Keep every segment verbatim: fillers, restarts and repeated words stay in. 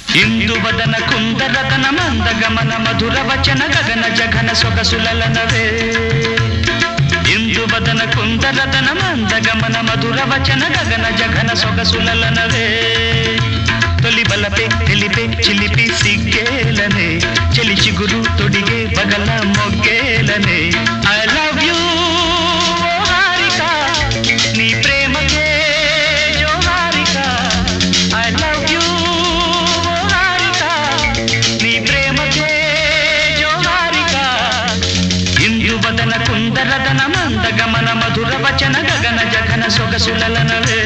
ఇందువదన కుందరతన మందగమన మధుర వచన గగన జఘన సొగసులలనవే ఇందువదన కుందరతన మందగమన మధుర వచన గగన జఘన సొగసులలనవే తొలి బలపే తెలిపే చిలిపి సిగ్గేలనే చెలి చిగురు తొడిగే బగల మొగ్గేలనే ఐ లవ్ యూ హారిక నీ ప్రేమకే జో Harika I love you Harika నీ ప్రేమకే జో హారిక ఇందువదన కుందరదన మందగమన మధుర వచన గగన జఘన సొగసులలనవే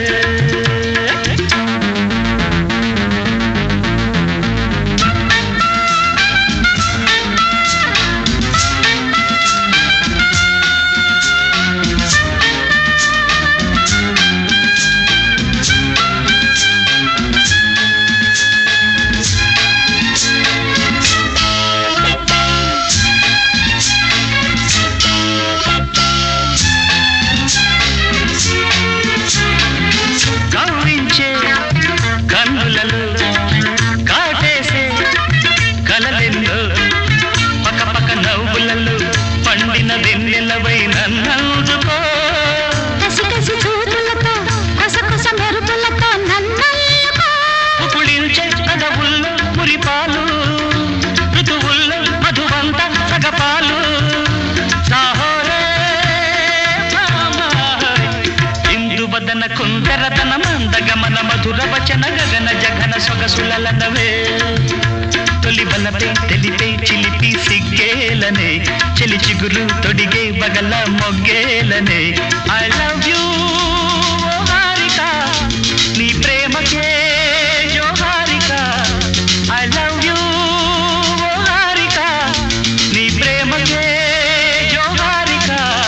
కుందరతన మందగమన మధుర వచన గగన జఘన సొగసులలనవే తొలి బలపే తెలిపే చిలిపి సిగ్గేలనే చెలి చిగురు తొడిగే బగల మొగ్గేలనే ఐ లవ్ యూ హారిక నీ ప్రేమకే జో Harika I love you Harika నీ ప్రేమకే జో హారిక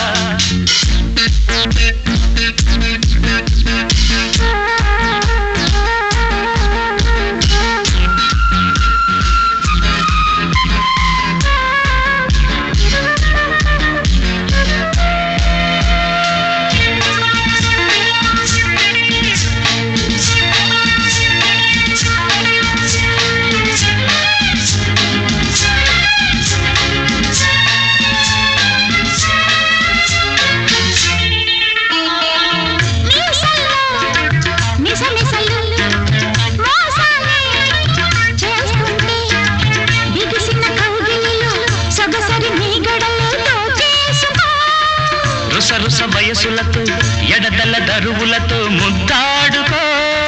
రుసరుస వయసులతో ఎడదల దరువులతో ముద్దాడుకో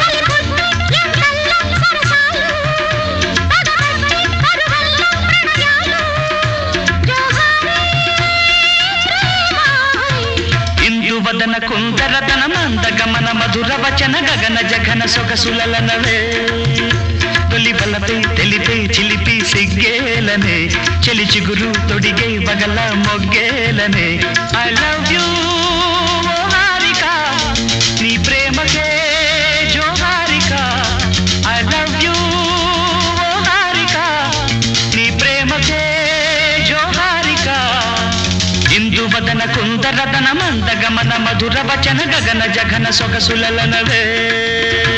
ఇందువదన కుందరతన మందగమన మధుర వచన గగన జఘన సొగసులలనవే తొలి బలపై తెలిపే చిలిపి సిగ్గేలనే చెలి చిగురు తొడిగే బగల మొగ్గేలనే ఐ లవ్ యూ హారిక నీ ప్రేమకే జో Harika I love you Harika నీ ప్రేమకే జో హారిక ఇందువదన కుందరదన మందగమన మధుర వచన గగన జఘన సొగసులలనవే